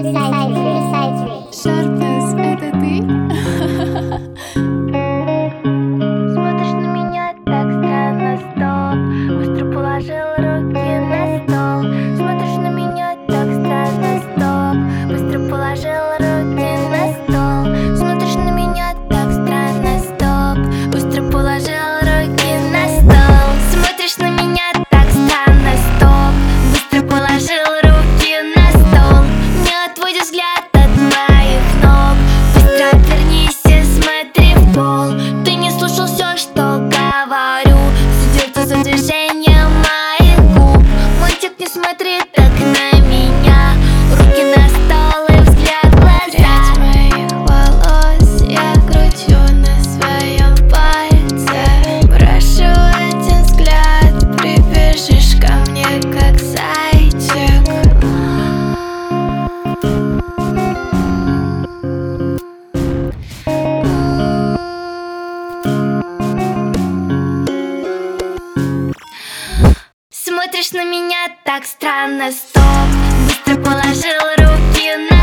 Sharpness, это ты? Смотришь на меня так странно, стоп. Быстро положил руки на стол. Смотришь на меня так странно, стоп. Быстро положил руки на стол. Смотришь на меня так странно, стоп. Быстро положил руки на стол. Смотришь на меня так странно, стоп. Быстро положил руки на стол. Не отводи взгляд от моих ног. Быстро отвернись и смотри в пол. Ты не слушал все, что говорю. Следил за движением моих губ. Мальчик, не смотри так на меня. Руки на стол и взгляд в глаза. Прядь моих волос я кручу на своем пальце. Прошу один взгляд, прибежишь ко мне как зайчик. Смотришь на меня так странно, стоп. Быстро положил руки на